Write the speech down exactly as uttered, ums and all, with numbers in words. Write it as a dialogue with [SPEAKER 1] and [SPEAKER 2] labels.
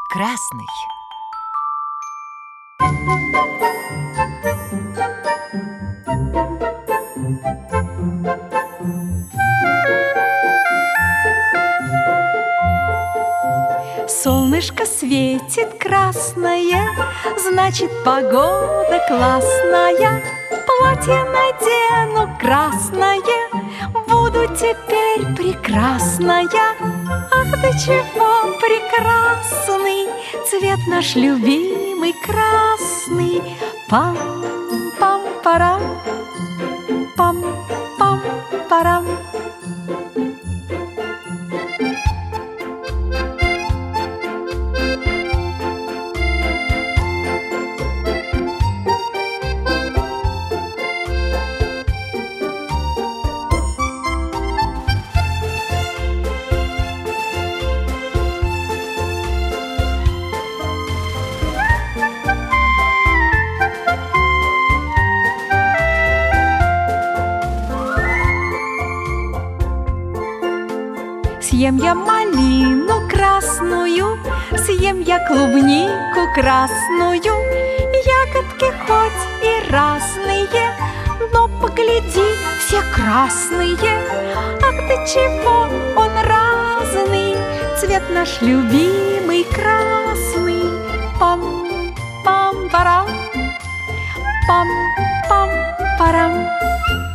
[SPEAKER 1] Красный.
[SPEAKER 2] Солнышко светит красное, значит, погода классная. Платье надену красное, буду теперь прекрасная. Ах, до чего прекрасный цвет наш любимый красный. Пам-пам-парам, пам-пам-парам. Съем я малину красную, съем я клубнику красную. Ягодки хоть и разные, но погляди, все красные. Ах, до чего он разный, цвет наш любимый красный. Пам-пам-парам, пам-пам-парам.